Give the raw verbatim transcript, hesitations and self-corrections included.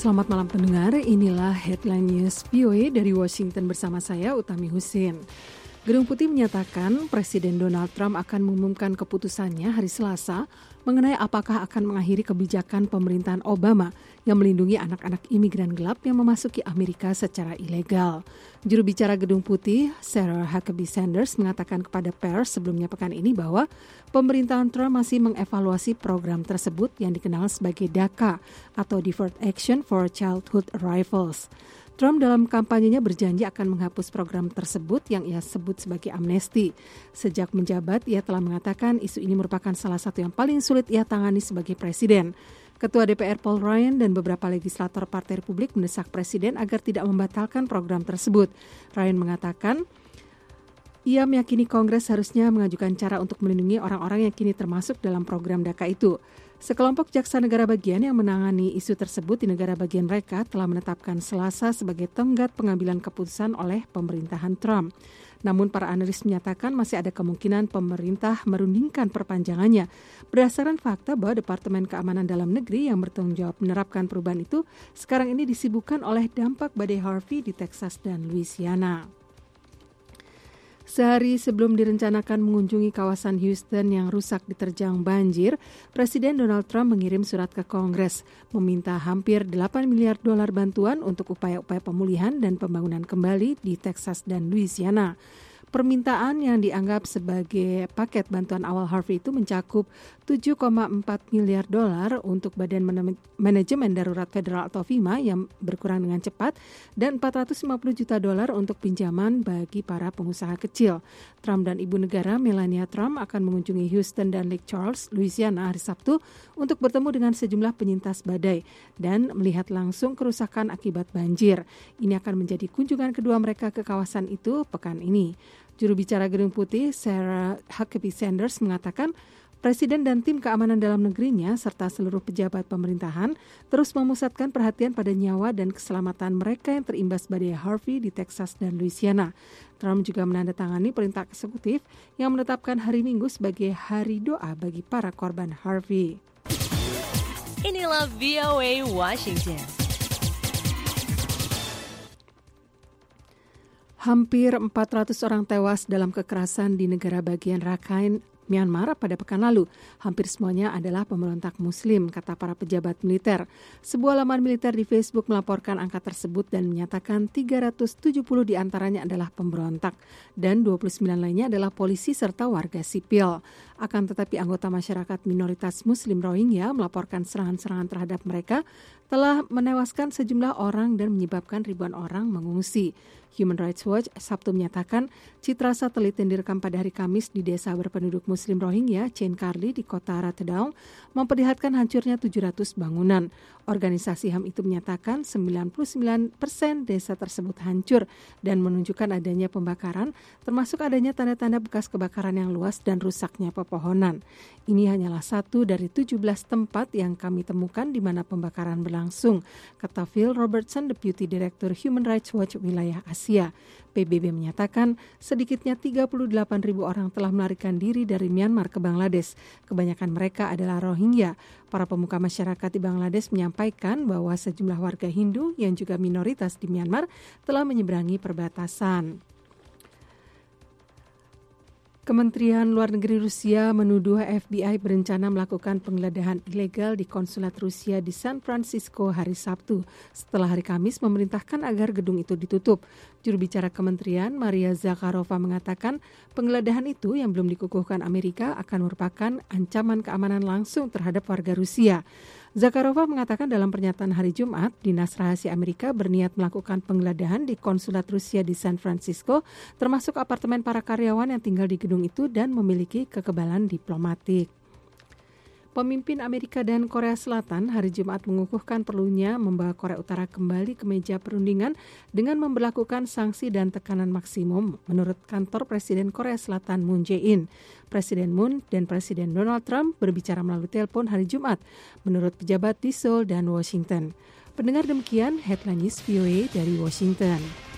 Selamat malam pendengar, inilah Headline News V O A dari Washington bersama saya Utami Husin. Gedung Putih menyatakan Presiden Donald Trump akan mengumumkan keputusannya hari Selasa mengenai apakah akan mengakhiri kebijakan pemerintahan Obama yang melindungi anak-anak imigran gelap yang memasuki Amerika secara ilegal. Juru bicara Gedung Putih, Sarah Huckabee Sanders, mengatakan kepada pers sebelumnya pekan ini bahwa pemerintahan Trump masih mengevaluasi program tersebut yang dikenal sebagai DACA atau Deferred Action for Childhood Arrivals. Trump dalam kampanyenya berjanji akan menghapus program tersebut yang ia sebut sebagai amnesti. Sejak menjabat, ia telah mengatakan isu ini merupakan salah satu yang paling sulit ia tangani sebagai presiden. Ketua D P R Paul Ryan dan beberapa legislator Partai Republik mendesak presiden agar tidak membatalkan program tersebut. Ryan mengatakan ia meyakini Kongres harusnya mengajukan cara untuk melindungi orang-orang yang kini termasuk dalam program DACA itu. Sekelompok jaksa negara bagian yang menangani isu tersebut di negara bagian mereka telah menetapkan Selasa sebagai tenggat pengambilan keputusan oleh pemerintahan Trump. Namun para analis menyatakan masih ada kemungkinan pemerintah merundingkan perpanjangannya berdasarkan fakta bahwa Departemen Keamanan Dalam Negeri yang bertanggung jawab menerapkan perubahan itu sekarang ini disibukkan oleh dampak badai Harvey di Texas dan Louisiana. Sehari sebelum direncanakan mengunjungi kawasan Houston yang rusak diterjang banjir, Presiden Donald Trump mengirim surat ke Kongres meminta hampir delapan miliar dolar bantuan untuk upaya-upaya pemulihan dan pembangunan kembali di Texas dan Louisiana. Permintaan yang dianggap sebagai paket bantuan awal Harvey itu mencakup tujuh koma empat miliar dolar untuk Badan Manajemen Darurat Federal atau FEMA yang berkurang dengan cepat dan empat ratus lima puluh juta dolar untuk pinjaman bagi para pengusaha kecil. Trump dan ibu negara Melania Trump akan mengunjungi Houston dan Lake Charles, Louisiana hari Sabtu untuk bertemu dengan sejumlah penyintas badai dan melihat langsung kerusakan akibat banjir. Ini akan menjadi kunjungan kedua mereka ke kawasan itu pekan ini. Juru bicara Gedung Putih, Sarah Huckabee Sanders, mengatakan Presiden dan tim keamanan dalam negerinya serta seluruh pejabat pemerintahan terus memusatkan perhatian pada nyawa dan keselamatan mereka yang terimbas badai Harvey di Texas dan Louisiana. Trump juga menandatangani perintah eksekutif yang menetapkan hari Minggu sebagai hari doa bagi para korban Harvey. Inilah V O A Washington. Hampir empat ratus orang tewas dalam kekerasan di negara bagian Rakhine, Myanmar pada pekan lalu. Hampir semuanya adalah pemberontak Muslim, kata para pejabat militer. Sebuah laman militer di Facebook melaporkan angka tersebut dan menyatakan tiga ratus tujuh puluh diantaranya adalah pemberontak dan dua puluh sembilan lainnya adalah polisi serta warga sipil. Akan tetapi anggota masyarakat minoritas Muslim Rohingya melaporkan serangan-serangan terhadap mereka telah menewaskan sejumlah orang dan menyebabkan ribuan orang mengungsi. Human Rights Watch Sabtu menyatakan citra satelit yang direkam pada hari Kamis di desa berpenduduk Muslim Rohingya, Chain Karli di kota Rathdowne, memperlihatkan hancurnya tujuh ratus bangunan. Organisasi H A M itu menyatakan sembilan puluh sembilan persen desa tersebut hancur dan menunjukkan adanya pembakaran, termasuk adanya tanda-tanda bekas kebakaran yang luas dan rusaknya pepohonan. Ini hanyalah satu dari tujuh belas tempat yang kami temukan di mana pembakaran berlangsung, kata Phil Robertson, Deputy Director Human Rights Watch wilayah Asia. P B B menyatakan sedikitnya tiga puluh delapan ribu orang telah melarikan diri dari Myanmar ke Bangladesh. Kebanyakan mereka adalah Rohingya. Para pemuka masyarakat di Bangladesh menyampaikan bahwa sejumlah warga Hindu yang juga minoritas di Myanmar telah menyeberangi perbatasan. Kementerian Luar Negeri Rusia menuduh F B I berencana melakukan penggeledahan ilegal di konsulat Rusia di San Francisco hari Sabtu setelah hari Kamis memerintahkan agar gedung itu ditutup. Juru bicara kementerian Maria Zakharova mengatakan penggeledahan itu yang belum dikukuhkan Amerika akan merupakan ancaman keamanan langsung terhadap warga Rusia. Zakharova mengatakan dalam pernyataan hari Jumat, Dinas Rahasia Amerika berniat melakukan penggeledahan di konsulat Rusia di San Francisco, termasuk apartemen para karyawan yang tinggal di gedung itu dan memiliki kekebalan diplomatik. Pemimpin Amerika dan Korea Selatan hari Jumat mengukuhkan perlunya membawa Korea Utara kembali ke meja perundingan dengan memberlakukan sanksi dan tekanan maksimum, menurut kantor Presiden Korea Selatan Moon Jae-in. Presiden Moon dan Presiden Donald Trump berbicara melalui telepon hari Jumat, menurut pejabat di Seoul dan Washington. Pendengar, demikian Headline News V O A dari Washington.